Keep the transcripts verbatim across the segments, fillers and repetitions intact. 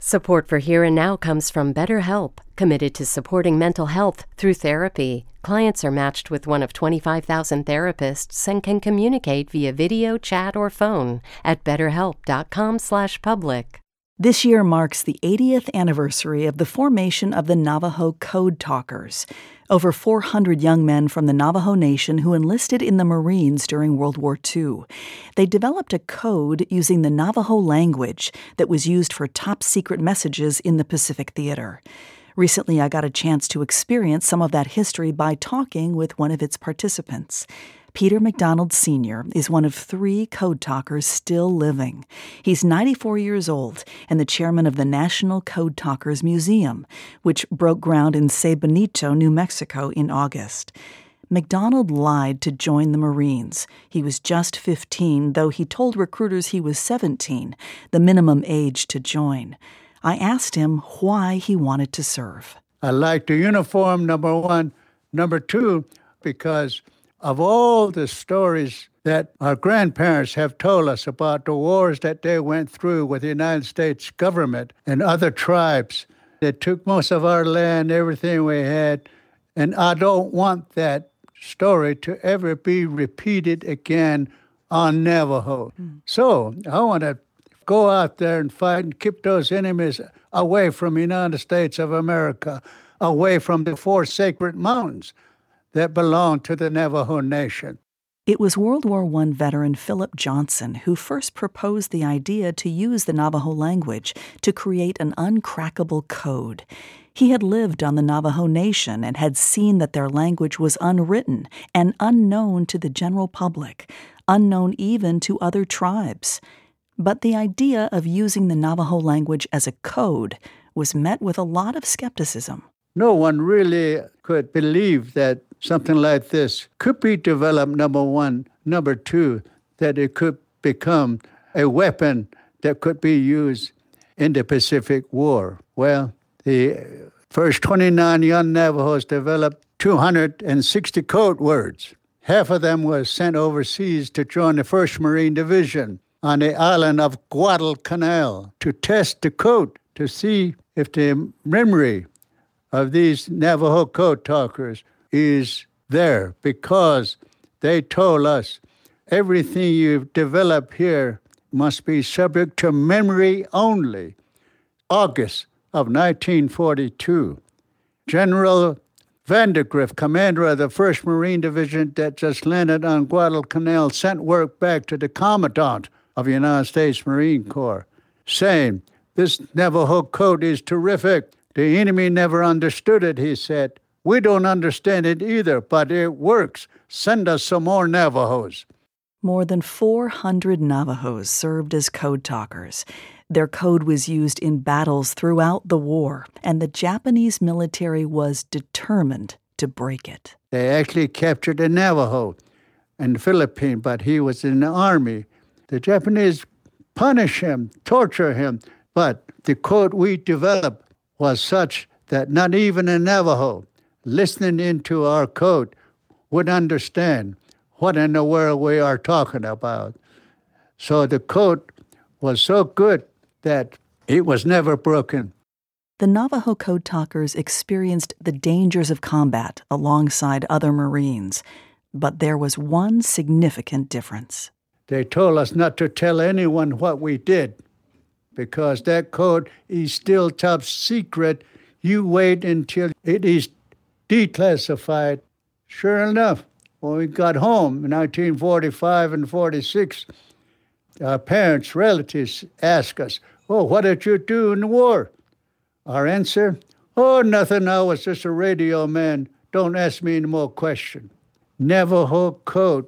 Support for Here and Now comes from BetterHelp, committed to supporting mental health through therapy. Clients are matched with one of twenty-five thousand therapists and can communicate via video, chat, or phone at betterhelp.com slash public. This year marks the eightieth anniversary of the formation of the Navajo Code Talkers, over four hundred young men from the Navajo Nation who enlisted in the Marines during World War Two. They developed a code using the Navajo language that was used for top-secret messages in the Pacific Theater. Recently, I got a chance to experience some of that history by talking with one of its participants. Peter McDonald Senior is one of three code talkers still living. He's ninety-four years old and the chairman of the National Code Talkers Museum, which broke ground in San Benito, New Mexico in August. McDonald lied to join the Marines. He was just fifteen, though he told recruiters he was seventeen, the minimum age to join. I asked him why he wanted to serve. I like the uniform, number one. Number two, because of all the stories that our grandparents have told us about the wars that they went through with the United States government and other tribes that took most of our land, everything we had, and I don't want that story to ever be repeated again on Navajo. Mm. So I want to go out there and fight and keep those enemies away from the United States of America, away from the four sacred mountains that belong to the Navajo Nation. It was World War One veteran Philip Johnson who first proposed the idea to use the Navajo language to create an uncrackable code. He had lived on the Navajo Nation and had seen that their language was unwritten and unknown to the general public, unknown even to other tribes. But the idea of using the Navajo language as a code was met with a lot of skepticism. No one really could believe that something like this could be developed, number one. Number two, that it could become a weapon that could be used in the Pacific War. Well, the first twenty-nine young Navajos developed two hundred sixty code words. Half of them was sent overseas to join the first Marine Division on the island of Guadalcanal to test the code to see if the memory of these Navajo code talkers is there, because they told us everything you've developed here must be subject to memory only. August of nineteen forty-two, General Vandergrift, commander of the first Marine Division that just landed on Guadalcanal, sent word back to the commandant of the United States Marine Corps saying, "This Navajo code is terrific. The enemy never understood it," he said. "We don't understand it either, but it works. Send us some more Navajos." More than four hundred Navajos served as code talkers. Their code was used in battles throughout the war, and the Japanese military was determined to break it. They actually captured a Navajo in the Philippines, but he was in the army. The Japanese punished him, torture him, but the code we developed was such that not even a Navajo listening into our code would understand what in the world we are talking about. So the code was so good that it was never broken. The Navajo code talkers experienced the dangers of combat alongside other Marines, but there was one significant difference. They told us not to tell anyone what we did, because that code is still top secret. You wait until it is declassified. Sure enough, when we got home in nineteen forty-five and forty-six, our parents, relatives asked us, "Oh, what did you do in the war?" Our answer, "Oh, nothing, I was just a radio man. Don't ask me any more questions." Navajo code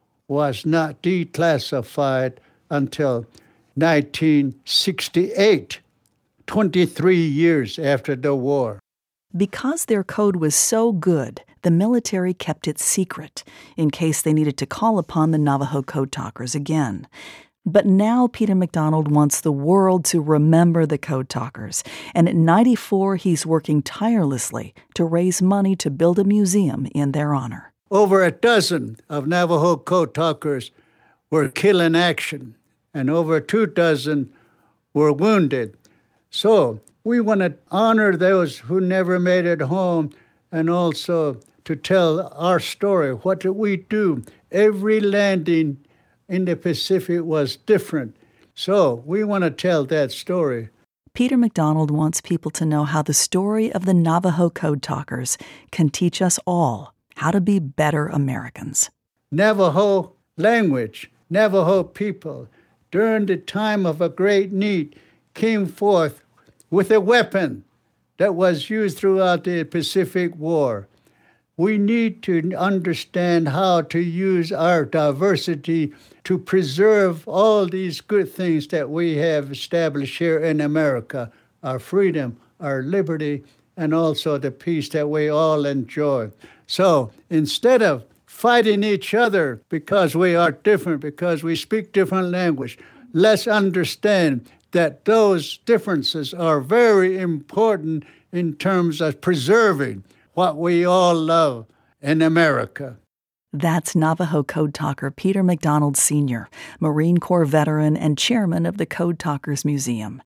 was not declassified until nineteen sixty-eight, twenty-three years after the war. Because their code was so good, the military kept it secret in case they needed to call upon the Navajo code talkers again. But now Peter McDonald wants the world to remember the code talkers, and at ninety-four he's working tirelessly to raise money to build a museum in their honor. Over a dozen of Navajo code talkers were killed in action, and over two dozen were wounded. So we want to honor those who never made it home and also to tell our story. What did we do? Every landing in the Pacific was different. So we want to tell that story. Peter MacDonald wants people to know how the story of the Navajo Code Talkers can teach us all how to be better Americans. Navajo language, Navajo people, during the time of a great need, came forth with a weapon that was used throughout the Pacific War. We need to understand how to use our diversity to preserve all these good things that we have established here in America, our freedom, our liberty, and also the peace that we all enjoy. So instead of fighting each other because we are different, because we speak different language, let's understand that those differences are very important in terms of preserving what we all love in America. That's Navajo Code Talker Peter MacDonald Senior, Marine Corps veteran and chairman of the Code Talkers Museum.